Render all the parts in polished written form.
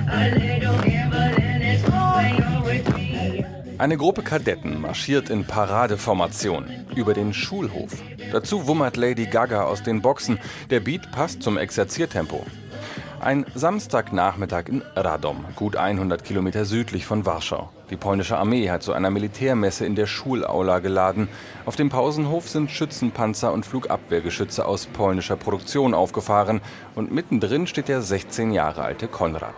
Eine Gruppe Kadetten marschiert in Paradeformation über den Schulhof. Dazu wummert Lady Gaga aus den Boxen. Der Beat passt zum Exerziertempo. Ein Samstagnachmittag in Radom, gut 100 Kilometer südlich von Warschau. Die polnische Armee hat zu einer Militärmesse in der Schulaula geladen. Auf dem Pausenhof sind Schützenpanzer und Flugabwehrgeschütze aus polnischer Produktion aufgefahren. Und mittendrin steht der 16 Jahre alte Konrad.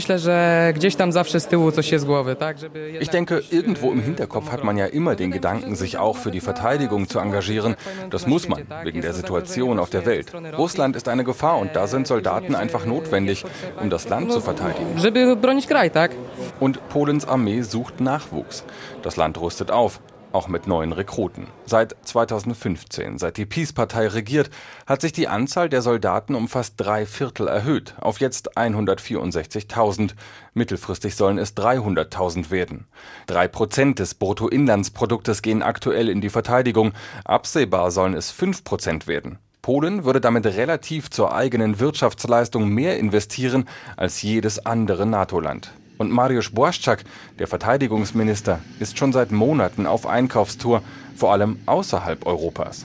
Ich denke, irgendwo im Hinterkopf hat man ja immer den Gedanken, sich auch für die Verteidigung zu engagieren. Das muss man, wegen der Situation auf der Welt. Russland ist eine Gefahr und da sind Soldaten einfach notwendig, um das Land zu verteidigen. Und Polens Armee sucht Nachwuchs. Das Land rüstet auf, auch mit neuen Rekruten. Seit 2015, seit die PiS-Partei regiert, hat sich die Anzahl der Soldaten um fast 3/4 erhöht, auf jetzt 164.000. Mittelfristig sollen es 300.000 werden. 3% des Bruttoinlandsproduktes gehen aktuell in die Verteidigung. Absehbar sollen es 5% werden. Polen würde damit relativ zur eigenen Wirtschaftsleistung mehr investieren als jedes andere NATO-Land. Und Mariusz Błaszczak, der Verteidigungsminister, ist schon seit Monaten auf Einkaufstour, vor allem außerhalb Europas.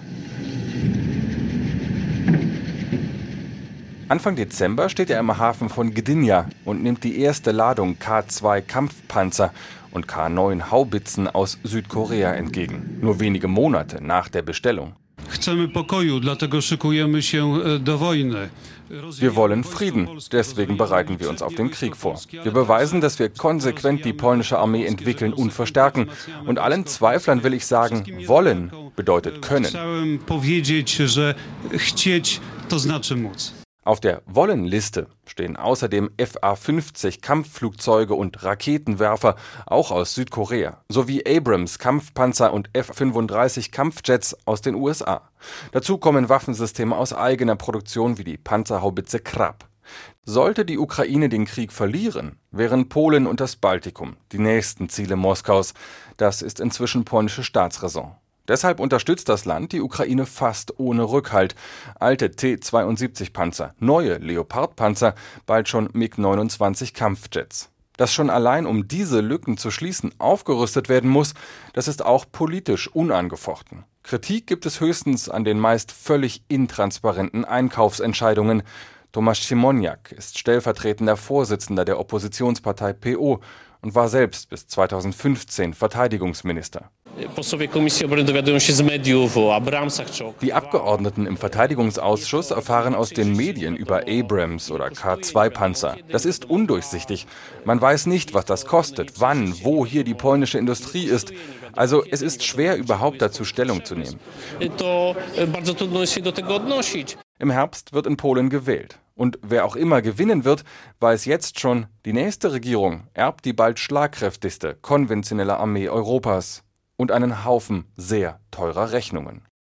Anfang Dezember steht er im Hafen von Gdynia und nimmt die erste Ladung K2-Kampfpanzer und K9 Haubitzen aus Südkorea entgegen, nur wenige Monate nach der Bestellung. Wir wollen Frieden, deswegen bereiten wir uns auf den Krieg vor. Wir beweisen, dass wir konsequent die polnische Armee entwickeln und verstärken. Und allen Zweiflern will ich sagen, wollen bedeutet können. Auf der Wollen-Liste stehen außerdem Fa-50 Kampfflugzeuge und Raketenwerfer, auch aus Südkorea, sowie Abrams Kampfpanzer und F-35 Kampfjets aus den USA. Dazu kommen Waffensysteme aus eigener Produktion wie die Panzerhaubitze Krab. Sollte die Ukraine den Krieg verlieren, wären Polen und das Baltikum die nächsten Ziele Moskaus. Das ist inzwischen polnische Staatsräson. Deshalb unterstützt das Land die Ukraine fast ohne Rückhalt. Alte T-72-Panzer, neue Leopard-Panzer, bald schon MiG-29 Kampfjets. Dass schon allein, um diese Lücken zu schließen, aufgerüstet werden muss, das ist auch politisch unangefochten. Kritik gibt es höchstens an den meist völlig intransparenten Einkaufsentscheidungen. Tomasz Siemoniak ist stellvertretender Vorsitzender der Oppositionspartei PO und war selbst bis 2015 Verteidigungsminister. Die Abgeordneten im Verteidigungsausschuss erfahren aus den Medien über Abrams oder K2-Panzer. Das ist undurchsichtig. Man weiß nicht, was das kostet, wann, wo hier die polnische Industrie ist. Also es ist schwer, überhaupt dazu Stellung zu nehmen. Im Herbst wird in Polen gewählt. Und wer auch immer gewinnen wird, weiß jetzt schon, die nächste Regierung erbt die bald schlagkräftigste konventionelle Armee Europas und einen Haufen sehr teurer Rechnungen.